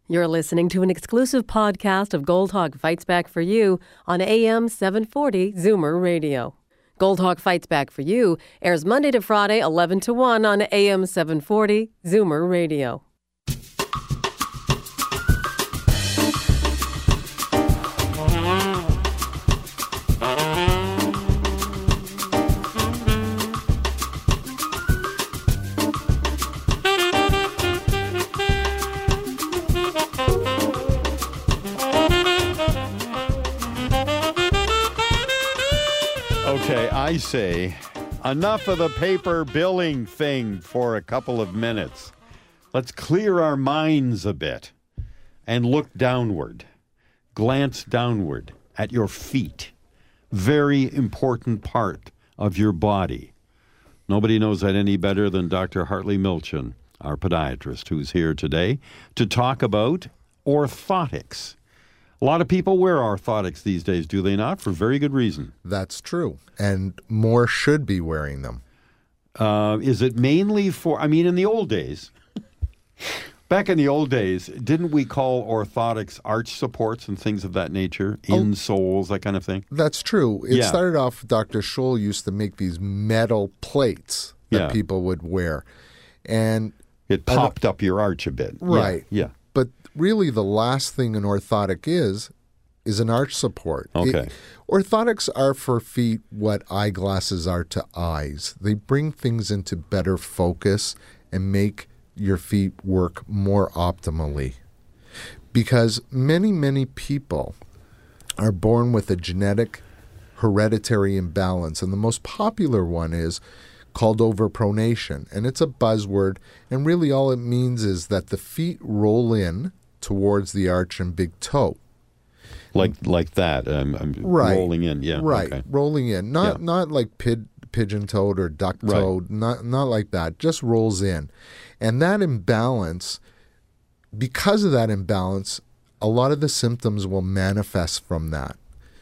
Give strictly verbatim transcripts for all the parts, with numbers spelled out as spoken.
You're listening to an exclusive podcast of Gold Hawk Fights Back for You on A M seven forty Zoomer Radio. Gold Hawk Fights Back for You airs Monday to Friday, eleven to one on A M seven forty Zoomer Radio. Okay, I say enough of the paper billing thing for a couple of minutes. Let's clear our minds a bit and look downward. Glance downward at your feet. Very important part of your body. Nobody knows that any better than Doctor Hartley Milchin, our podiatrist, who's here today to talk about orthotics. A lot of people wear orthotics these days, do they not? For very good reason. That's true. And more should be wearing them. Uh, is it mainly for, I mean, in the old days, back in the old days, didn't we call orthotics arch supports and things of that nature? Insoles, that kind of thing? That's true. It Yeah. started off, Doctor Scholl used to make these metal plates that Yeah. people would wear. And It popped up your arch a bit. Yeah, Right. Yeah. But really the last thing an orthotic is, is an arch support. Okay. It- orthotics are for feet what eyeglasses are to eyes. They bring things into better focus and make your feet work more optimally. Because many, many people are born with a genetic hereditary imbalance. And the most popular one is called overpronation. And it's a buzzword. And really all it means is that the feet roll in towards the arch and big toe. Like like that. Um, I'm Right. rolling in. Yeah. Right. Okay. Rolling in. Not Yeah. not like pid, pigeon-toed or Right. duck-toed. Not, not like that. Just rolls in. And that imbalance, because of that imbalance, a lot of the symptoms will manifest from that.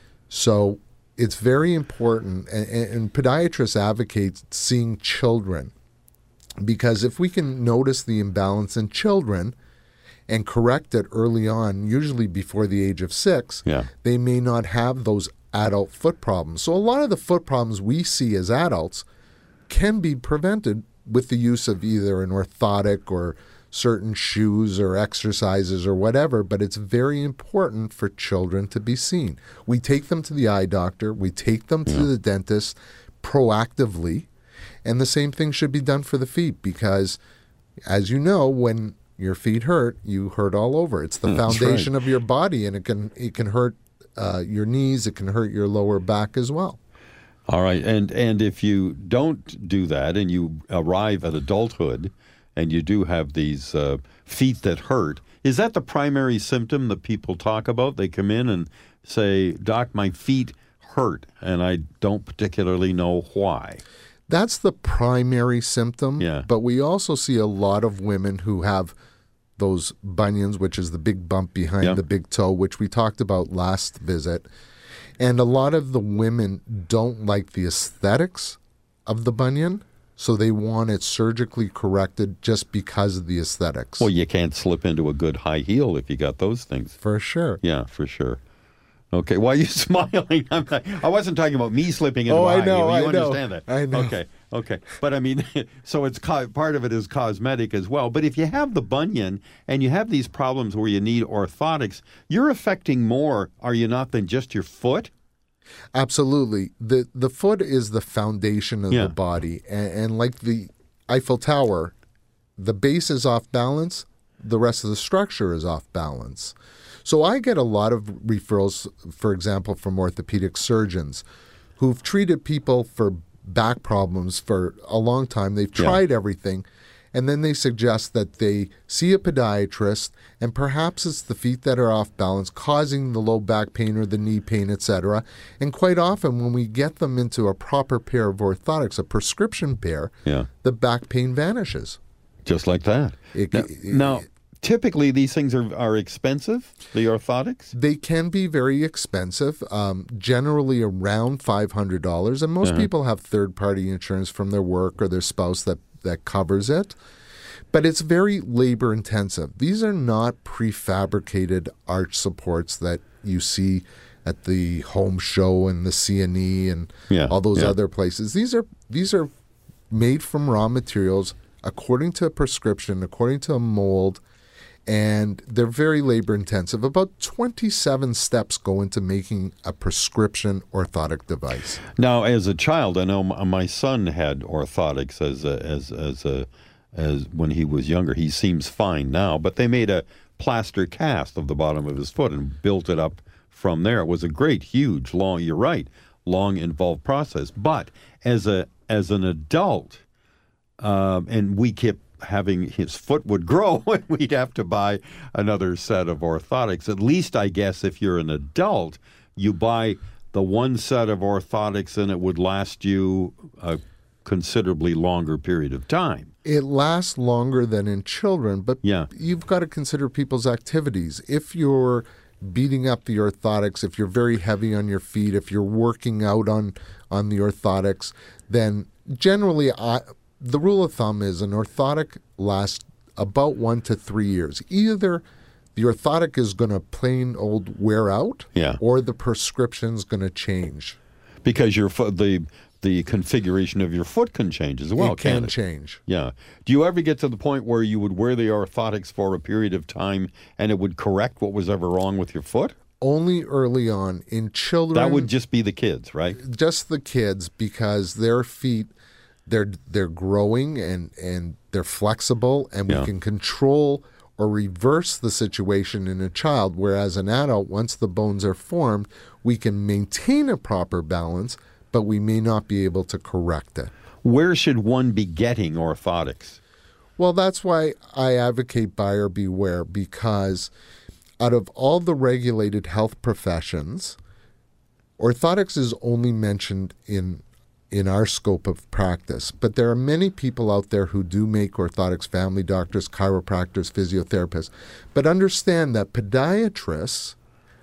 So it's very important, and, and podiatrists advocate seeing children, because if we can notice the imbalance in children and correct it early on, usually before the age of six, Yeah. they may not have those adult foot problems. So a lot of the foot problems we see as adults can be prevented with the use of either an orthotic or certain shoes or exercises or whatever, but it's very important for children to be seen. We take them to the eye doctor, we take them to Yeah. the dentist proactively, and the same thing should be done for the feet because, as you know, when your feet hurt, you hurt all over. It's the That's foundation right. of your body, and it can it can hurt uh, your knees, it can hurt your lower back as well. All right. And and if you don't do that and you arrive at adulthood and you do have these uh, feet that hurt, is that the primary symptom that people talk about? They come in and say, Doc, my feet hurt, and I don't particularly know why. That's the primary symptom. Yeah. But we also see a lot of women who have those bunions, which is the big bump behind Yeah. the big toe, which we talked about last visit. And a lot of the women don't like the aesthetics of the bunion, so they want it surgically corrected just because of the aesthetics. Well, you can't slip into a good high heel if you got those things. For sure. Yeah, for sure. Okay, why are you smiling? I'm not, I wasn't talking about me slipping into Oh, a I high know, heel. You I know. understand that? I know. Okay, okay. But I mean, so it's co- part of it is cosmetic as well. But if you have the bunion and you have these problems where you need orthotics, you're affecting more, are you not, than just your foot? Absolutely. The the foot is the foundation of Yeah. the body. And, and like the Eiffel Tower, the base is off balance, the rest of the structure is off balance. So I get a lot of referrals, for example, from orthopedic surgeons who've treated people for back problems for a long time. They've Yeah. tried everything. And then they suggest that they see a podiatrist, and perhaps it's the feet that are off balance causing the low back pain or the knee pain, et cetera. And quite often when we get them into a proper pair of orthotics, a prescription pair, Yeah. the back pain vanishes. Just like that. It- now, it- now, typically these things are, are expensive, the orthotics? They can be very expensive, um, generally around five hundred dollars. And most Uh-huh. people have third-party insurance from their work or their spouse that, that covers it. But it's very labor intensive. These are not prefabricated arch supports that you see at the Home Show and the C and E and Yeah, all those yeah. other places. These are these are made from raw materials according to a prescription, according to a mold, and they're very labor intensive. About twenty-seven steps go into making a prescription orthotic device. Now, as a child, I know my, my son had orthotics as a, as as a as when he was younger. He seems fine now, but they made a plaster cast of the bottom of his foot and built it up from there. It was a great, huge, long. You're right, long, involved process. But as a as an adult, um, and we kept having his foot would grow and we'd have to buy another set of orthotics. At least, I guess, if you're an adult, you buy the one set of orthotics and it would last you a considerably longer period of time. It lasts longer than in children, but Yeah. you've got to consider people's activities. If you're beating up the orthotics, if you're very heavy on your feet, if you're working out on, on the orthotics, then generally I, the rule of thumb is an orthotic lasts about one to three years. Either the orthotic is going to plain old wear out, Yeah. or the prescription's going to change. Because your foot, the the configuration of your foot can change as well, it can can't it? change. Yeah. Do you ever get to the point where you would wear the orthotics for a period of time and it would correct what was ever wrong with your foot? Only early on. In children, That would just be the kids, right? just the kids, because their feet, they're they're growing and and they're flexible, and we Yeah. can control or reverse the situation in a child. Whereas an adult, once the bones are formed, we can maintain a proper balance, but we may not be able to correct it. Where should one be getting orthotics? Well, that's why I advocate buyer beware, because out of all the regulated health professions, orthotics is only mentioned in in our scope of practice. But there are many people out there who do make orthotics, family doctors, chiropractors, physiotherapists. But understand that podiatrists,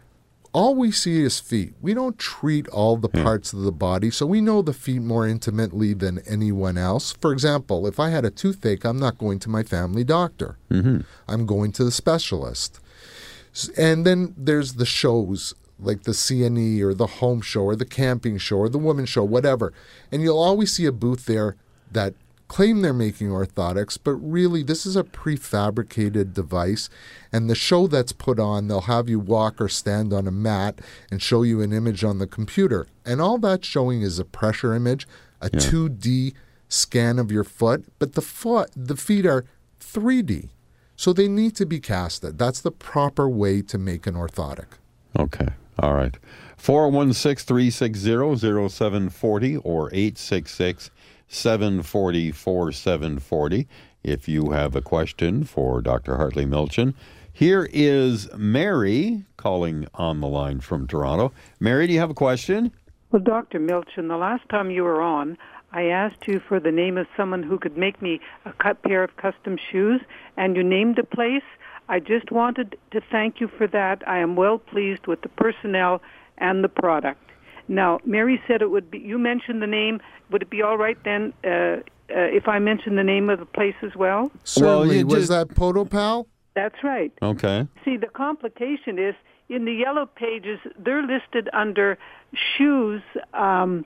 all we see is feet. We don't treat all the parts of the body, so we know the feet more intimately than anyone else. For example, if I had a toothache, I'm not going to my family doctor. Mm-hmm. I'm going to the specialist. S- And then there's the shows, like the C and E or the Home Show or the Camping Show or the Women's Show, whatever. And you'll always see a booth there that claim they're making orthotics, but really this is a prefabricated device. And the show that's put on, they'll have you walk or stand on a mat and show you an image on the computer. And all that's showing is a pressure image, a Yeah. two D scan of your foot, but the foot, the feet are three D. So they need to be casted. That's the proper way to make an orthotic. Okay. All right. four one six, three six zero, zero seven four zero or eight six six, seven four zero, four seven four zero if you have a question for Doctor Hartley Milchin. Here is Mary calling on the line from Toronto. Mary, do you have a question? Well, Doctor Milchin, the last time you were on, I asked you for the name of someone who could make me a cut pair of custom shoes, and you named a place. I just wanted to thank you for that. I am well pleased with the personnel and the product. Now, Mary said it would be, you mentioned the name. Would it be all right then uh, uh, if I mention the name of the place as well? Certainly. you Was just- that Podopal? That's right. Okay. See, the complication is in the yellow pages, they're listed under shoes, um,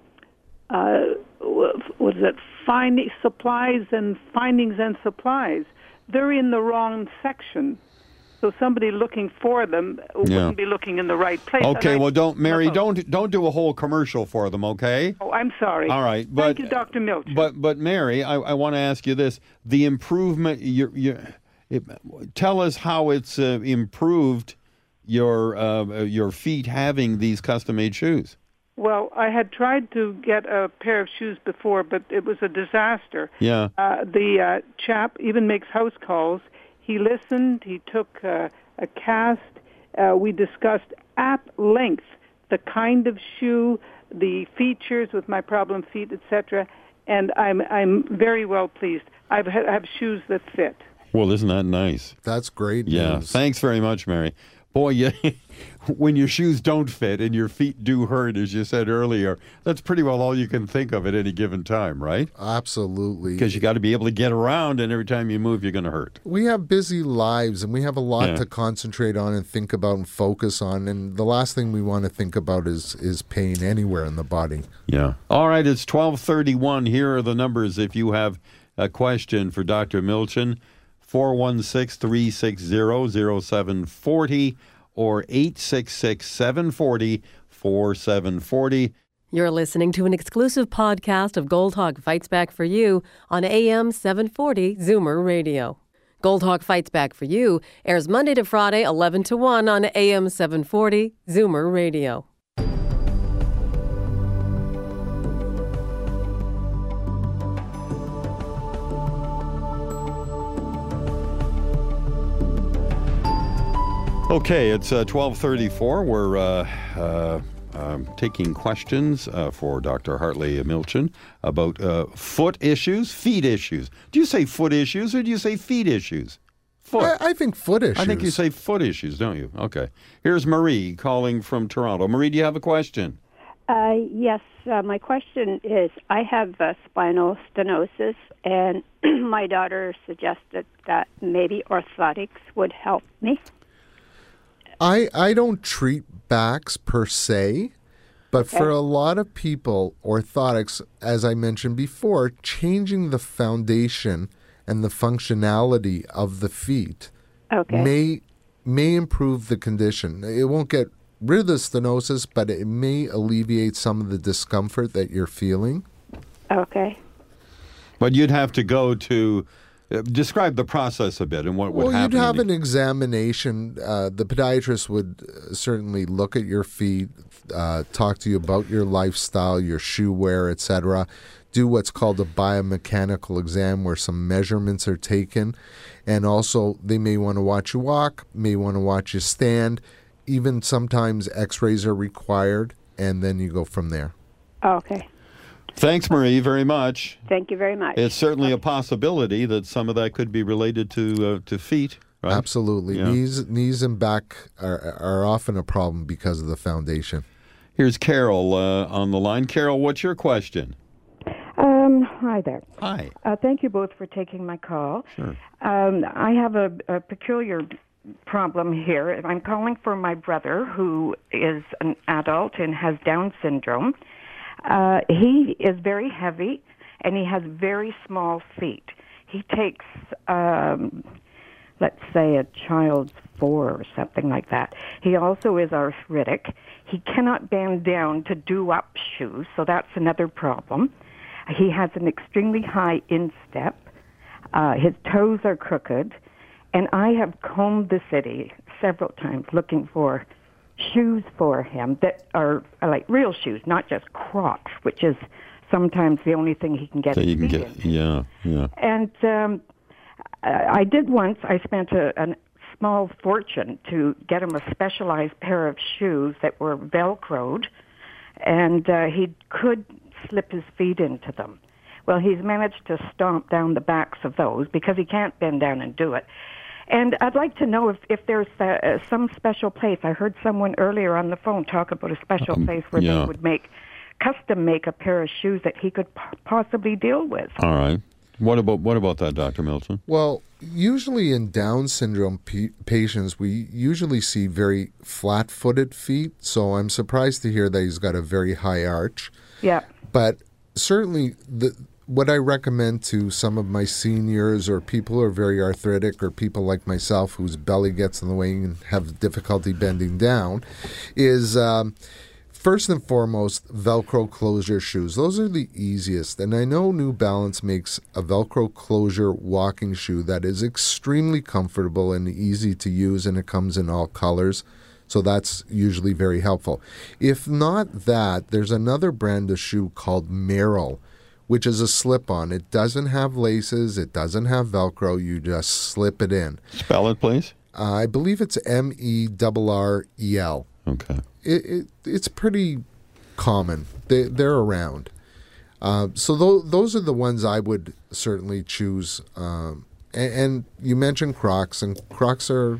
uh, what is it, find, supplies and findings and supplies. They're in the wrong section. So somebody looking for them Yeah. wouldn't be looking in the right place. Okay, And I- well, don't, Mary, No. don't don't do a whole commercial for them, okay? Oh, I'm sorry. All right, but Thank you, Doctor Milch. But but Mary, I, I want to ask you this: the improvement. You you it, tell us how it's uh, improved your uh, your feet having these custom made shoes. Well, I had tried to get a pair of shoes before, but it was a disaster. Yeah. Uh, the uh, chap even makes house calls. He listened. He took uh, a cast. Uh, we discussed at length the kind of shoe, the features with my problem feet, et cetera. And I'm I'm very well pleased. I've ha- I have shoes that fit. Well, isn't that nice? That's great Yeah. news. Thanks very much, Mary. Boy, you, when your shoes don't fit and your feet do hurt, as you said earlier, that's pretty well all you can think of at any given time, right? Absolutely. Because you got to be able to get around, and every time you move, you're going to hurt. We have busy lives, and we have a lot Yeah. to concentrate on and think about and focus on. And the last thing we want to think about is is pain anywhere in the body. Yeah. All right, it's twelve thirty-one. Here are the numbers if you have a question for Doctor Milchin. four one six, three six zero, zero seven four zero or eight six six, seven four zero, four seven four zero. You're listening to an exclusive podcast of Gold Hawk Fights Back for You on A M seven forty Zoomer Radio. Gold Hawk Fights Back for You airs Monday to Friday, eleven to one on A M seven forty Zoomer Radio. Okay, it's uh, twelve thirty-four. We're uh, uh, um, taking questions uh, for Doctor Hartley Milchin about uh, foot issues, feet issues. Do you say foot issues or do you say feet issues? Foot. I, I think foot issues. I think you say foot issues, don't you? Okay. Here's Marie calling from Toronto. Marie, do you have a question? Uh, yes, uh, my question is, I have uh, spinal stenosis, and my daughter suggested that maybe orthotics would help me. I, I don't treat backs per se, but for a lot of people, orthotics, as I mentioned before, changing the foundation and the functionality of the feet Okay. may may improve the condition. It won't get rid of the stenosis, but it may alleviate some of the discomfort that you're feeling. Okay. But you'd have to go to uh, describe the process a bit and what would Well, happen. you'd have in an examination. Uh, the podiatrist would uh, certainly look at your feet, uh, talk to you about your lifestyle, your shoe wear, et cetera. Do what's called a biomechanical exam where some measurements are taken. And also, they may want to watch you walk, may want to watch you stand. Even sometimes x-rays are required, and then you go from there. Okay. Thanks, Marie, very much. Thank you very much. It's certainly a possibility that some of that could be related to uh, to feet, right? Absolutely. Yeah. Knees knees and back are, are often a problem because of the foundation. Here's Carol uh, on the line. Carol, what's your question? Um, hi there. Hi. Uh, thank you both for taking my call. Sure. Um, I have a, a peculiar problem here. I'm calling for my brother, who is an adult and has Down syndrome. Uh, he is very heavy, and he has very small feet. He takes, um, let's say, a child's four or something like that. He also is arthritic. He cannot bend down to do up shoes, so that's another problem. He has an extremely high instep. Uh, his toes are crooked. And I have combed the city several times looking for shoes for him that are like real shoes, not just Crocs, which is sometimes the only thing he can get So his you can feet get, into. yeah, yeah. And um, I I did once, I spent a, a small fortune to get him a specialized pair of shoes that were Velcroed, and uh, he could slip his feet into them. Well, he's managed to stomp down the backs of those because he can't bend down and do it. And I'd like to know if, if there's uh, some special place. I heard someone earlier on the phone talk about a special Um, place where yeah. they would make, custom make a pair of shoes that he could p- possibly deal with. All right. What about what about that, Doctor Milton? Well, usually in Down syndrome p- patients, we usually see very flat-footed feet. So I'm surprised to hear that he's got a very high arch. Yeah. But certainly, the what I recommend to some of my seniors or people who are very arthritic or people like myself whose belly gets in the way and have difficulty bending down is um, first and foremost Velcro closure shoes. Those are the easiest. And I know New Balance makes a Velcro closure walking shoe that is extremely comfortable and easy to use, and it comes in all colors. So that's usually very helpful. If not that, there's another brand of shoe called Merrell, which is a slip-on. It doesn't have laces. It doesn't have Velcro. You just slip it in. Spell it, please. Uh, I believe it's M E R R E L. Okay. It, it, it's pretty common. They, they're around. Uh, so th- those are the ones I would certainly choose. Um, and, and you mentioned Crocs, and Crocs are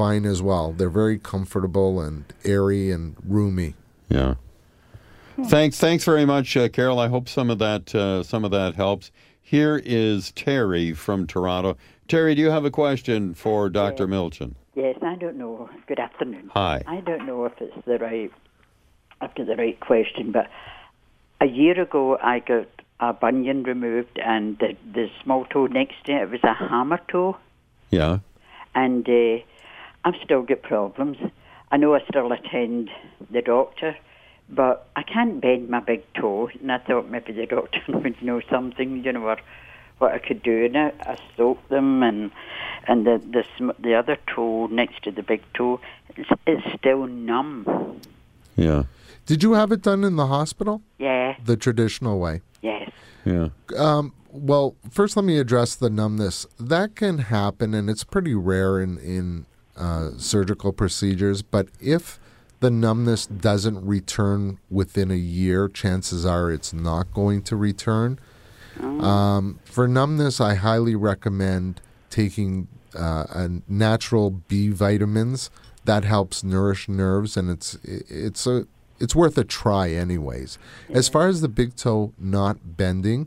fine as well. They're very comfortable and airy and roomy. Yeah. Thanks, thanks very much, uh, Carol. I hope some of that uh, some of that helps. Here is Terry from Toronto. Terry, do you have a question for Doctor Yes. Milchin? Yes, I don't know. Good afternoon. Hi. I don't know if it's the right, I've got the right question, but a year ago I got a bunion removed, and the, the small toe next to it, it was a hammer toe, Yeah. and uh, I've still got problems. I know I still attend the doctor, but I can't bend my big toe, and I thought maybe the doctor would know something, you know, or what I could do. And I, I soaked them, and and the the sm- the other toe next to the big toe, it's, it's still numb. Yeah. Did you have it done in the hospital? Yeah, The traditional way? yes. Yeah. Um, well, first let me address the numbness. That can happen, and it's pretty rare in, in uh, surgical procedures, but if the numbness doesn't return within a year, chances are it's not going to return. Um, for numbness, I highly recommend taking uh, a natural B vitamins. That helps nourish nerves, and it's it's a it's worth a try anyways. As far as the big toe not bending,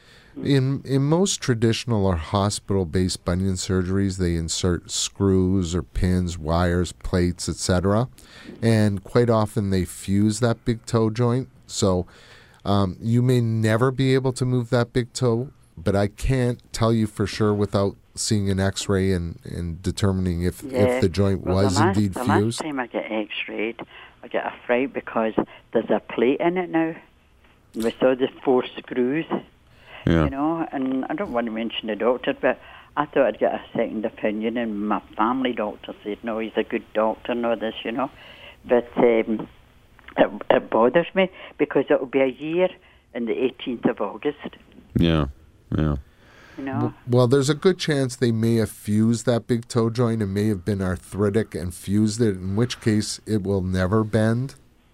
in in most traditional or hospital-based bunion surgeries, they insert screws or pins, wires, plates, et cetera, and quite often they fuse that big toe joint. So um, you may never be able to move that big toe, but I can't tell you for sure without seeing an X-ray and, and determining if, Yeah. if the joint Well, was the last, indeed the last fused. time I get X-rayed, I get a fright because there's a plate in it now. We saw the four screws, Yeah. you know, and I don't want to mention the doctor, but I thought I'd get a second opinion, and my family doctor said, no, he's a good doctor and all this, you know. But um, it, it bothers me because it'll be a year on the eighteenth of August, Yeah. Yeah. you know. Well, there's a good chance they may have fused that big toe joint and may have been arthritic and fused it, in which case it will never bend.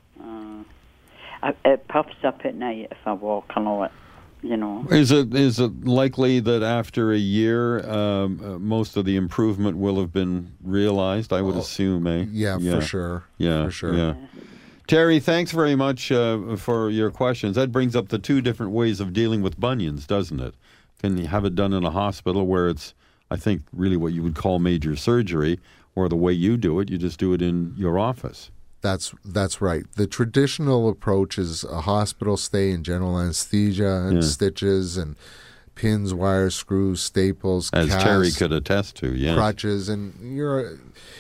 I, it puffs up at night if I walk a lot, you know. Is it is it likely that after a year, um, uh, most of the improvement will have been realized? I would assume, eh? Yeah, for sure. Yeah, For sure. Yeah. Terry, thanks very much uh, for your questions. That brings up the two different ways of dealing with bunions, doesn't it? Can you have it done in a hospital where it's, I think, really what you would call major surgery, or the way you do it, you just do it in your office? That's that's right. The traditional approach is a hospital stay in general anesthesia and Yeah. stitches and pins, wires, screws, staples, As casts, Terry could attest to, yes. crutches, and you're.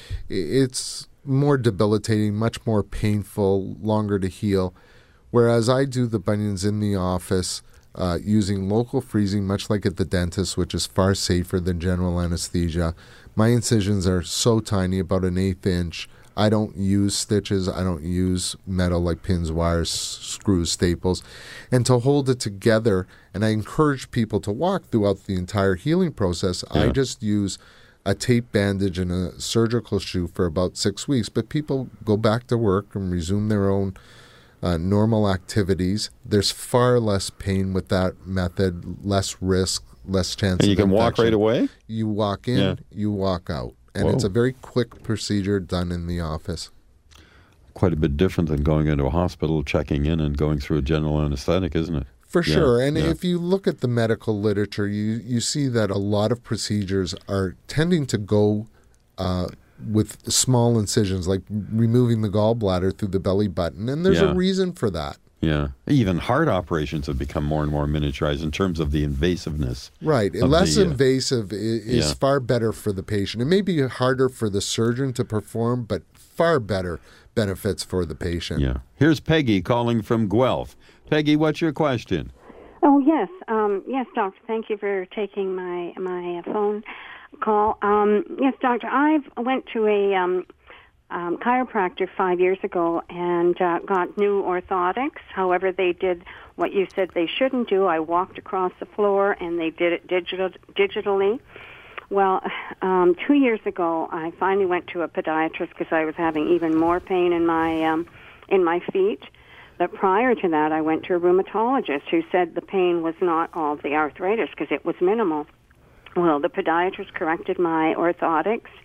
It's more debilitating, much more painful, longer to heal. Whereas I do the bunions in the office uh, using local freezing, much like at the dentist, which is far safer than general anesthesia. My incisions are so tiny, about an eighth inch. I don't use stitches. I don't use metal like pins, wires, screws, staples. And to hold it together, and I encourage people to walk throughout the entire healing process, I Yeah. just use a tape bandage and a surgical shoe for about six weeks. But people go back to work and resume their own uh, normal activities. There's far less pain with that method, less risk, less chance And you of can walk infection. right away? You walk in, Yeah. you walk out. And Whoa. it's a very quick procedure done in the office. Quite a bit different than going into a hospital, checking in, and going through a general anesthetic, isn't it? For Yeah, sure. And yeah. if you look at the medical literature, you, you see that a lot of procedures are tending to go uh, with small incisions, like removing the gallbladder through the belly button. And there's Yeah. a reason for that. Yeah. Even heart operations have become more and more miniaturized in terms of the invasiveness. Right. of Less the, uh, invasive i- is yeah. far better for the patient. It may be harder for the surgeon to perform, but far better benefits for the patient. Yeah. Here's Peggy calling from Guelph. Peggy, what's your question? Oh yes, um, yes, doctor. Thank you for taking my my phone call. Um, yes, doctor. I went to a um, um, chiropractor five years ago and uh, got new orthotics. However, they did what you said they shouldn't do. I walked across the floor, and they did it digital digitally. Well, um, two years ago, I finally went to a podiatrist because I was having even more pain in my um, in my feet. But prior to that, I went to a rheumatologist who said the pain was not all the arthritis because it was minimal. Well, the podiatrist corrected my orthotics,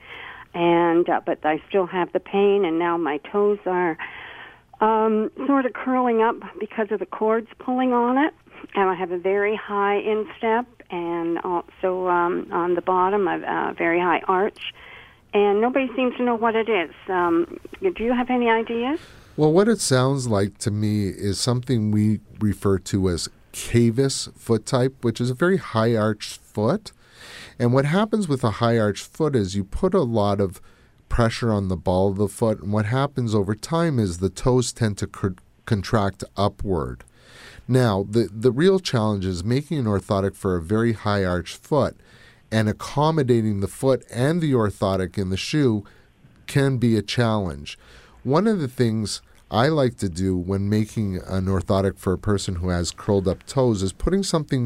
and uh, but I still have the pain, and now my toes are um, sort of curling up because of the cords pulling on it, and I have a very high instep, and also um, on the bottom a uh, very high arch, and nobody seems to know what it is. Um, do you have any ideas? Well, what it sounds like to me is something we refer to as cavus foot type, which is a very high arched foot. And what happens with a high arched foot is you put a lot of pressure on the ball of the foot, and what happens over time is the toes tend to co- contract upward. Now, the, the real challenge is making an orthotic for a very high arched foot, and accommodating the foot and the orthotic in the shoe can be a challenge. One of the things I like to do when making an orthotic for a person who has curled up toes is putting something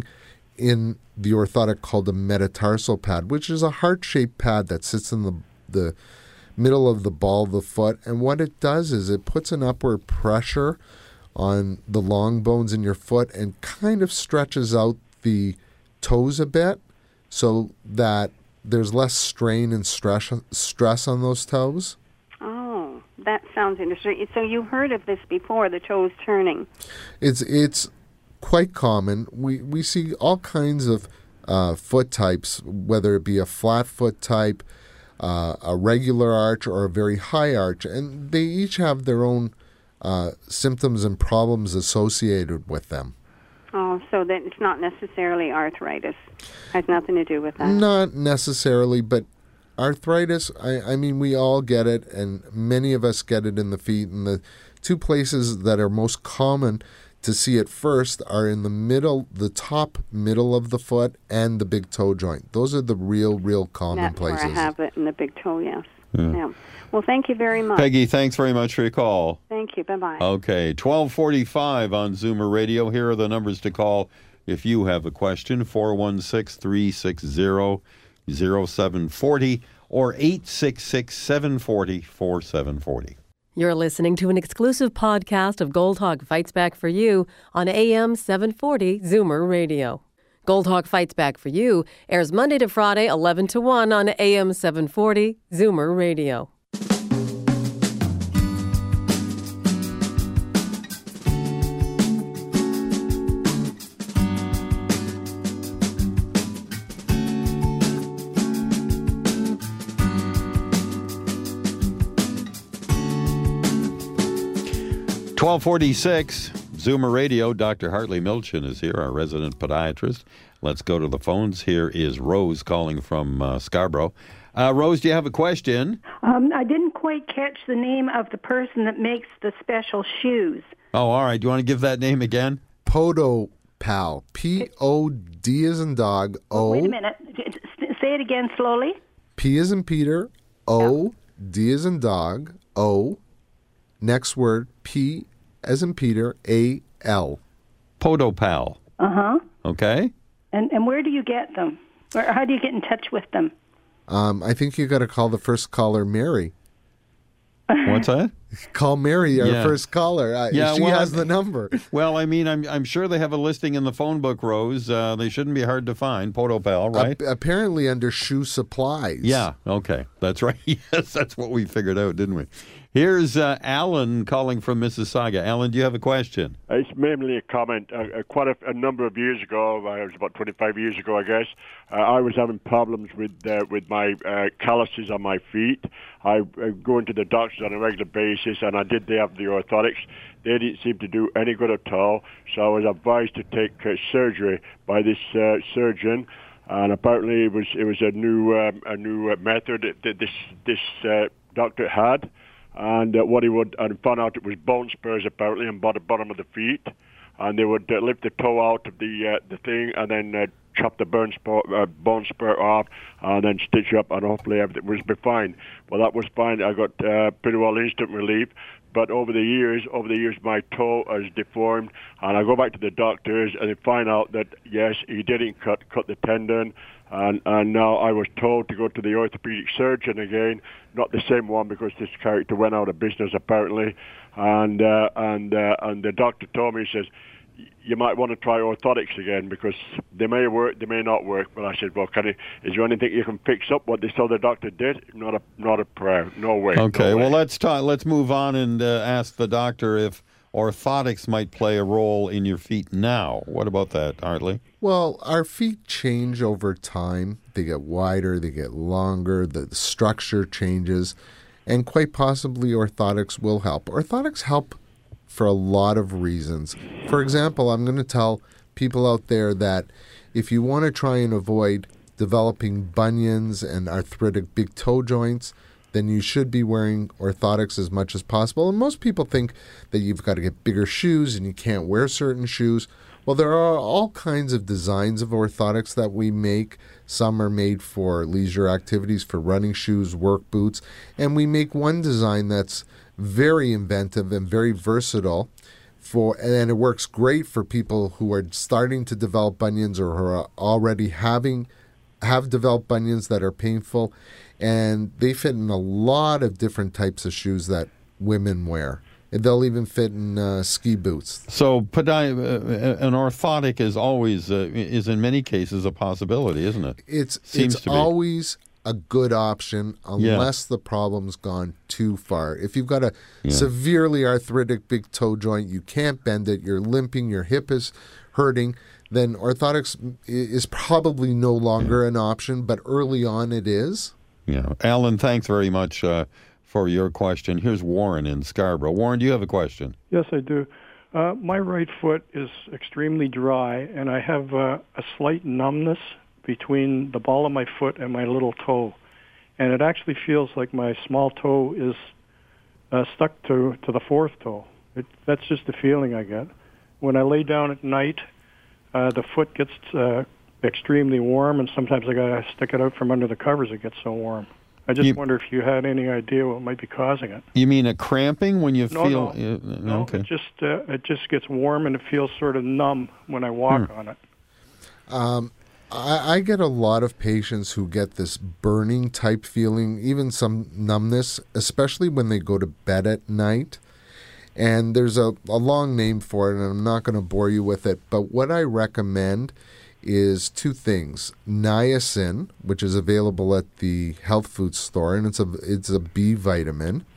in the orthotic called a metatarsal pad, which is a heart-shaped pad that sits in the, the middle of the ball of the foot. And what it does is it puts an upward pressure on the long bones in your foot and kind of stretches out the toes a bit so that there's less strain and stress, stress on those toes. Oh, that sounds interesting. So you heard of this before, the toes turning. It's it's quite common. We we see all kinds of uh, foot types, whether it be a flat foot type, uh, a regular arch, or a very high arch, and they each have their own uh, symptoms and problems associated with them. Oh, so that it's not necessarily arthritis. Has nothing to do with that. Not necessarily, but arthritis, I, I mean, we all get it, and many of us get it in the feet. And the two places that are most common to see it first are in the middle, the top middle of the foot and the big toe joint. Those are the real, real common That's places. Where I have it in the big toe, yes. Yeah. Yeah. Well, thank you very much. Peggy, thanks very much for your call. Thank you. Bye-bye. Okay, twelve forty-five on Zoomer Radio. Here are the numbers to call if you have a question. four one six, three six zero, zero seven four zero or eight six six, seven four zero, four seven four zero. You're listening to an exclusive podcast of Gold Hawk Fights Back for You on A M seven forty Zoomer Radio. Gold Hawk Fights Back for You airs Monday to Friday, eleven to one on A M seven forty Zoomer Radio. twelve forty-six, Zoomer Radio. Doctor Hartley Milchin is here, our resident podiatrist. Let's go to the phones. Here is Rose calling from uh, Scarborough. Uh, Rose, do you have a question? Um, I didn't quite catch the name of the person that makes the special shoes. Oh, all right. Do you want to give that name again? Podopal. P O D as in dog. O. Wait a minute. Say it again slowly. P as in Peter. O. D as in dog. O. Next word, P as in Peter, A L. Podopal. Uh-huh. Okay. And and where do you get them? Or how do you get in touch with them? Um, I think you got to call the first caller Mary. What's that? Call Mary, our Yeah. first caller. Uh, Yeah, she well, has the number. Well, I mean, I'm I'm sure they have a listing in the phone book, Rose. Uh, they shouldn't be hard to find. Podopal, right? A- apparently under shoe supplies. Yeah, okay. That's right. Yes, that's what we figured out, didn't we? Here's uh, Alan calling from Mississauga. Alan, do you have a question? It's mainly a comment. Uh, uh, quite a, a number of years ago, uh, it was about twenty-five years ago, I guess, uh, I was having problems with uh, with my uh, calluses on my feet. I uh, go into the doctors on a regular basis, and I did they have the orthotics. They didn't seem to do any good at all, so I was advised to take uh, surgery by this uh, surgeon. And apparently, it was it was a new um, a new uh, method that this this uh, doctor had. And uh, what he would, and found out it was bone spurs apparently on the bottom of the feet, and they would uh, lift the toe out of the uh, the thing, and then uh, chop the bone spur, uh, bone spur off, and then stitch up, and hopefully everything was be fine. Well, that was fine. I got uh, pretty well instant relief. But over the years, over the years, my toe has deformed, and I go back to the doctors, and they find out that yes, he didn't cut cut the tendon. And, and now I was told to go to the orthopedic surgeon again, not the same one because this character went out of business apparently. And uh, and uh, and the doctor told me, he says, you might want to try orthotics again because they may work, they may not work. But I said, well, can I, is there anything you can fix up what this other doctor did? Not a, not a prayer. No way. Okay, no well, way. let's talk, let's move on and uh, ask the doctor if orthotics might play a role in your feet now. What about that, Hartley? Well, our feet change over time. They get wider, they get longer, the, the structure changes, and quite possibly orthotics will help. Orthotics help for a lot of reasons. For example, I'm going to tell people out there that if you want to try and avoid developing bunions and arthritic big toe joints, then you should be wearing orthotics as much as possible. And most people think that you've got to get bigger shoes and you can't wear certain shoes. Well, there are all kinds of designs of orthotics that we make. Some are made for leisure activities, for running shoes, work boots. And we make one design that's very inventive and very versatile, for, and it works great for people who are starting to develop bunions or who are already having have developed bunions that are painful. And they fit in a lot of different types of shoes that women wear. And they'll even fit in uh, ski boots. So podi- uh, an orthotic is always, uh, is in many cases a possibility, isn't it? It's Seems it's to be. always a good option unless the problem's gone too far. If you've got a Yeah. severely arthritic big toe joint, you can't bend it, you're limping, your hip is hurting, then orthotics is probably no longer an option, but early on it is. Yeah. Alan, thanks very much uh, for your question. Here's Warren in Scarborough. Warren, do you have a question? Yes, I do. Uh, my right foot is extremely dry, and I have uh, a slight numbness between the ball of my foot and my little toe. And it actually feels like my small toe is uh, stuck to, to the fourth toe. It, that's just the feeling I get. When I lay down at night, uh, the foot gets uh, extremely warm, and sometimes I got to stick it out from under the covers. It gets so warm. I just You- wonder if you had any idea what might be causing it. You mean a cramping when you No, feel... no. uh, No, okay. it just uh, it just gets warm and it feels sort of numb when I walk Hmm. on it. Um, I, I get a lot of patients who get this burning type feeling, even some numbness, especially when they go to bed at night. And there's a, a long name for it, and I'm not going to bore you with it. But what I recommend is two things. Niacin, which is available at the health food store, and it's a, it's a B vitamin.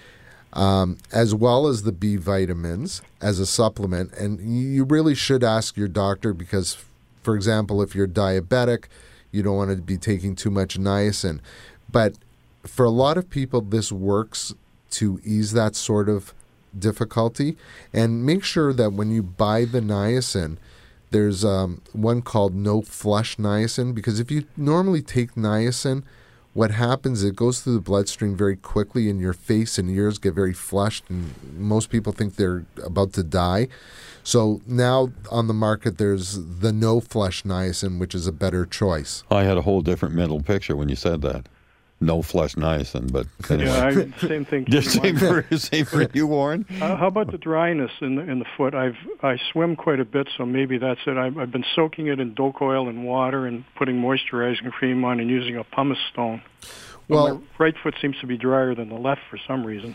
Um, as well as the B vitamins as a supplement. And you really should ask your doctor because, for example, if you're diabetic, you don't want to be taking too much niacin. But for a lot of people, this works to ease that sort of difficulty. And make sure that when you buy the niacin, there's um, one called no flush niacin, because if you normally take niacin, what happens, it goes through the bloodstream very quickly and your face and ears get very flushed and most people think they're about to die. So now on the market there's the no flush niacin, which is a better choice. I had a whole different mental picture when you said that. No flush niacin, but anyway. Yeah, I, same thing. Yeah, same for, same for you, Warren. Uh, how about the dryness in the in the foot? I've I swim quite a bit, so maybe that's it. I've, I've been soaking it in doke oil and water and putting moisturizing cream on and using a pumice stone. But Well- my right foot seems to be drier than the left for some reason.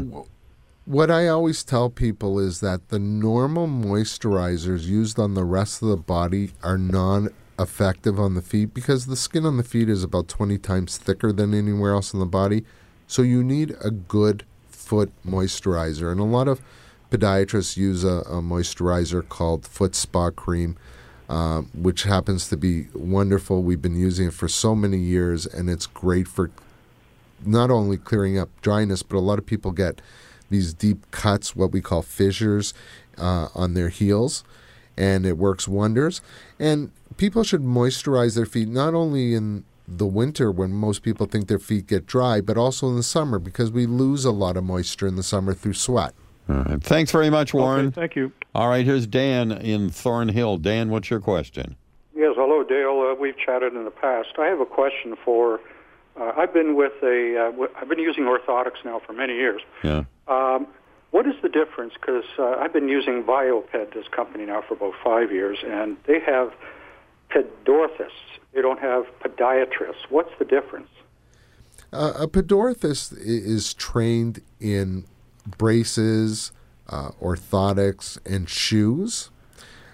What I always tell people is that the normal moisturizers used on the rest of the body are non-effective on the feet because the skin on the feet is about twenty times thicker than anywhere else in the body. So you need a good foot moisturizer. And a lot of podiatrists use a, a moisturizer called Foot Spa Cream, uh, which happens to be wonderful. We've been using it for so many years, and it's great for not only clearing up dryness, but a lot of people get these deep cuts, what we call fissures, uh, on their heels, and it works wonders. And people should moisturize their feet not only in the winter when most people think their feet get dry, but also in the summer because we lose a lot of moisture in the summer through sweat. All right. Thanks very much, Warren. Okay, thank you. All right, here's Dan in Thornhill. Dan, what's your question? Yes, hello, Dale. Uh, we've chatted in the past. I have a question for. Uh, I've been with a. Uh, w- I've been using orthotics now for many years. Yeah. Um, what is the difference? Because uh, I've been using Bioped, this company, now for about five years, and they have pedorthists. They don't have podiatrists. What's the difference? Uh, a podorthist i- is trained in braces, uh, orthotics, and shoes.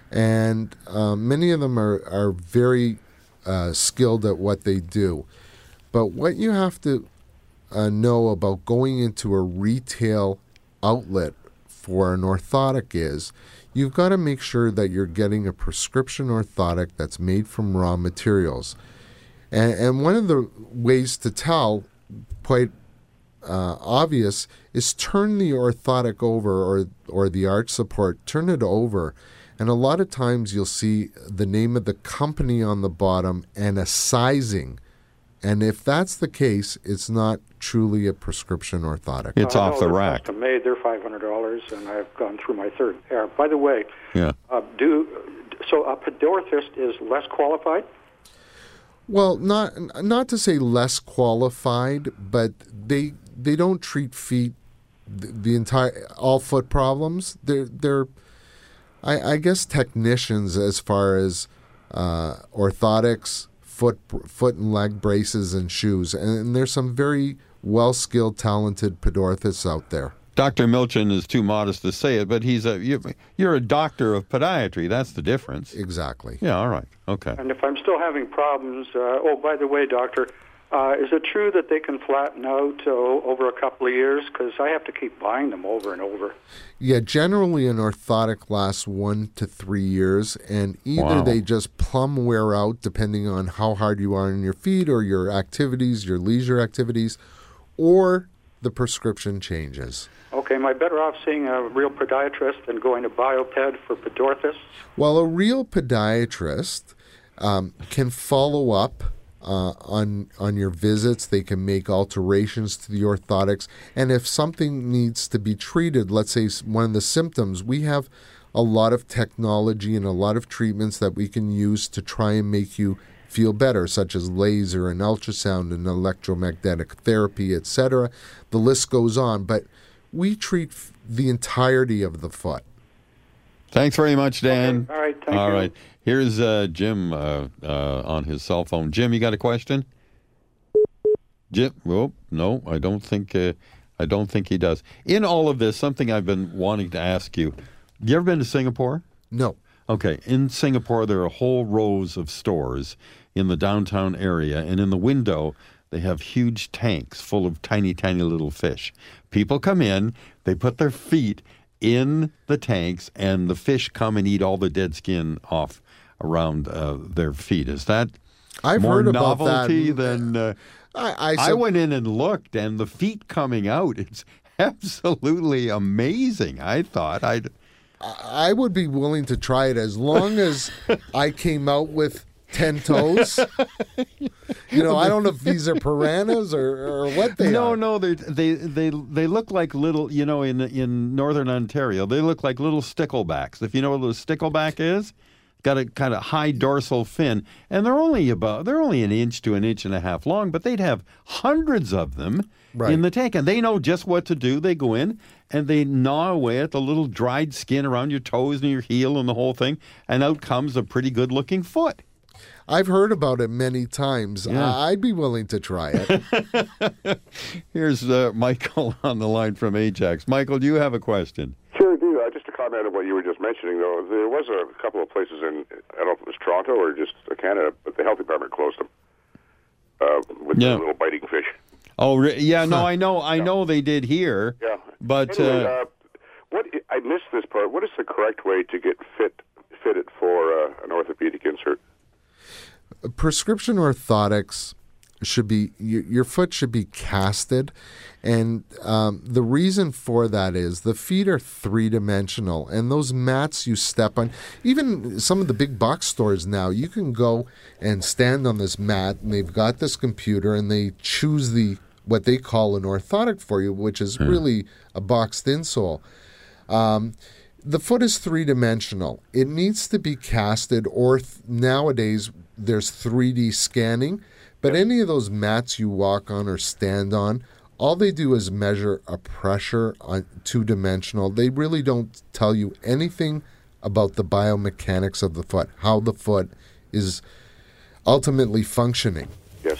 And uh, many of them are, are very uh, skilled at what they do. But what you have to uh, know about going into a retail outlet for an orthotic is you've got to make sure that you're getting a prescription orthotic that's made from raw materials. And, and one of the ways to tell, quite uh, obvious, is turn the orthotic over or, or the arch support, turn it over. And a lot of times you'll see the name of the company on the bottom and a sizing. And if that's the case, it's not truly a prescription orthotic. It's uh, off no, the they're rack. Custom made. They're five hundred dollars, and I've gone through my third pair. By the way, yeah. uh, do so a podorthist is less qualified? Well, not not to say less qualified, but they they don't treat feet the, the entire all foot problems. They're they're I, I guess technicians as far as uh, orthotics, foot foot and leg braces and shoes, and there's some very well skilled, talented podorthists out there. Doctor Milchin is too modest to say it, but he's a you, you're a doctor of podiatry. That's the difference. Exactly. Yeah. All right. Okay. And if I'm still having problems, uh, oh, by the way, doctor, uh, is it true that they can flatten out uh, over a couple of years? Because I have to keep buying them over and over. Yeah, generally an orthotic lasts one to three years, and either Wow. they just plumb wear out depending on how hard you are on your feet or your activities, your leisure activities, or the prescription changes. Okay, am I better off seeing a real podiatrist than going to Bioped for podorthists? Well, a real podiatrist um, can follow up uh, on on your visits. They can make alterations to the orthotics. And if something needs to be treated, let's say one of the symptoms, we have a lot of technology and a lot of treatments that we can use to try and make you feel better, such as laser and ultrasound and electromagnetic therapy, et cetera. The list goes on. But we treat f- the entirety of the foot. Thanks very much, Dan. Okay. All right, thank All you. right. Here's uh, Jim uh, uh, on his cell phone. Jim, you got a question? Jim? Oh, no, I don't think. Uh, I don't think he does. In all of this, something I've been wanting to ask you. You ever been to Singapore? No. Okay. In Singapore, there are whole rows of stores in the downtown area, and in the window, they have huge tanks full of tiny, tiny little fish. People come in, they put their feet in the tanks, and the fish come and eat all the dead skin off around uh, their feet. Is that I've more heard about novelty that. than... Uh, I, I, I sub- went in and looked, and the feet coming out, it's absolutely amazing, I thought. I'd... I would be willing to try it as long as I came out with ten toes. You know, I don't know if these are piranhas or, or what they no, are. No, no, they they they look like little, you know, in in northern Ontario, they look like little sticklebacks. If you know what a stickleback is, got a kind of high dorsal fin, and they're only about they're only an inch to an inch and a half long, but they'd have hundreds of them Right. in the tank, and they know just what to do. They go in and they gnaw away at the little dried skin around your toes and your heel and the whole thing, and out comes a pretty good-looking foot. I've heard about it many times. Yeah. I'd be willing to try it. Here's uh, Michael on the line from Ajax. Michael, do you have a question? Sure, I do. Uh, just to comment on what you were just mentioning, though, there was a couple of places in, I don't know if it was Toronto or just Canada, but the health department closed them uh, with Yeah. the little biting fish. Oh, re- yeah, no, I know, I know they did here. Yeah. But Anyway, uh, uh, what I missed this part. What is the correct way to get fit fitted for uh, an orthopedic insert? Prescription orthotics should be your, your foot should be casted, and um, the reason for that is the feet are three dimensional, and those mats you step on, even some of the big box stores now, you can go and stand on this mat, and they've got this computer, and they choose the what they call an orthotic for you, which is Hmm. really a boxed insole. Um, the foot is three-dimensional. It needs to be casted, or th- nowadays there's three D scanning. But any of those mats you walk on or stand on, all they do is measure a pressure on two-dimensional. They really don't tell you anything about the biomechanics of the foot, how the foot is ultimately functioning. Yes.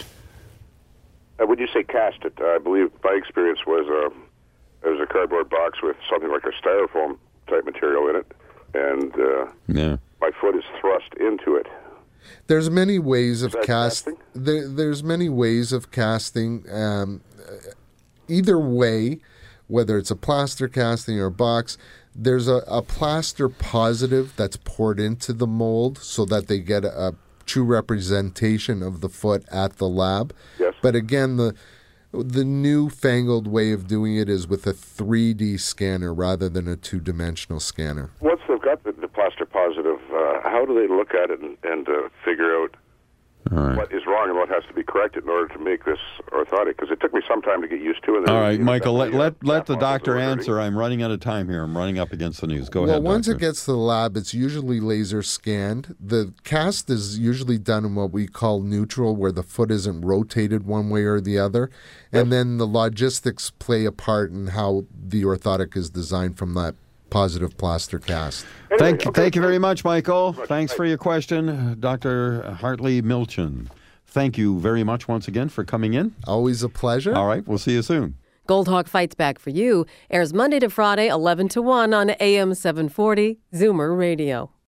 Uh, when you say cast it, I believe my experience was uh, there was a cardboard box with something like a styrofoam type material in it, and uh, yeah, my foot is thrust into it. There's many ways of that cast. casting? There, there's many ways of casting. Um, either way, whether it's a plaster casting or a box, there's a, a plaster positive that's poured into the mold so that they get a, a true representation of the foot at the lab. Yes. But again, the the newfangled way of doing it is with a three D scanner rather than a two-dimensional scanner. Once they've got the, the plaster positive, uh, how do they look at it and, and uh, figure out right. what is wrong and what has to be corrected in order to make this orthotic? Because it took me some time to get used to it. All right, Michael, let let, let the doctor answer. I'm running out of time here. I'm running up against the news. Go well, ahead, Well, once doctor. it gets to the lab, it's usually laser scanned. The cast is usually done in what we call neutral, where the foot isn't rotated one way or the other. And then the logistics play a part in how the orthotic is designed from that positive plaster cast. Anyway, Thank you, okay. thank you very much, Michael. Much. Thanks for your question, Doctor Hartley Milchin. Thank you very much once again for coming in. Always a pleasure. All right, we'll see you soon. Gold Hawk Fights Back for You airs Monday to Friday, eleven to one on A M seven forty Zoomer Radio.